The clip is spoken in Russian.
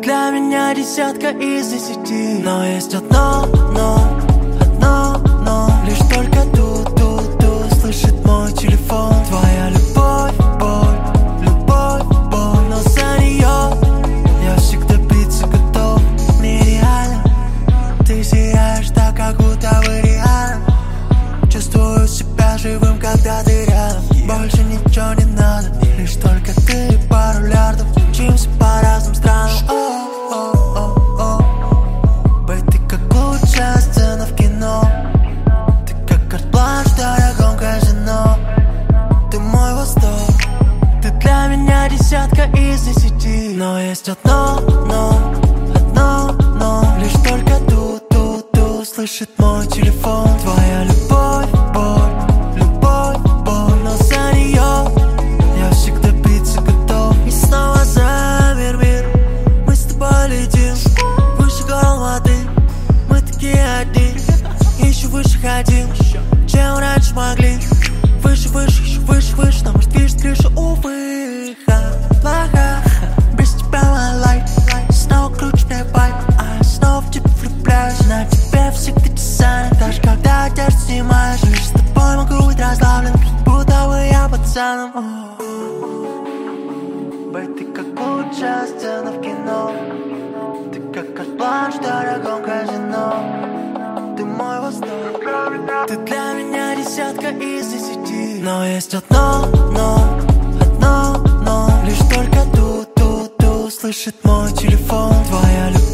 для меня десятка из 10. Но есть одно но лишь только тут слышит мой телефон. Твоя любовь, боль, но за нее я всегда биться готов. Нереально, ты сияешь так, как будто бы реально. Чувствую себя живым, когда ты рядом. Больше ничего не надо, лишь только ты и пару лярдов. Учимся по разным странам. Бэй, ты как лучшая сцена в кино. Ты как карт-бланш в дорогом казино. Ты мой восторг, ты для меня десятка из 10. Но есть одно лишь только тут слышит мой телефон. Твоя любовь, боль, но за нее я всегда биться готов. И снова замер мир, мы с тобой летим выше гор воды. Мы такие одни, еще выше хотим, чем раньше могли. Выше, еще выше, нам движет крыша, увы. Плохо, без тебя my life. Снова круче мне байк, а я снова в тебя влюбляюсь. На тебе всегда дизайн, даже когда одежду снимаешь. Лишь с тобой могу быть расслаблен, как будто бы я пацаном. Бэй, ты как лучшая сцена в кино. Ты как карт-бланш в дорогом казино. Ты мой восторг, ты для меня десятка из 10. Но есть одно лишь только тут слышит мой телефон. Твоя любовь,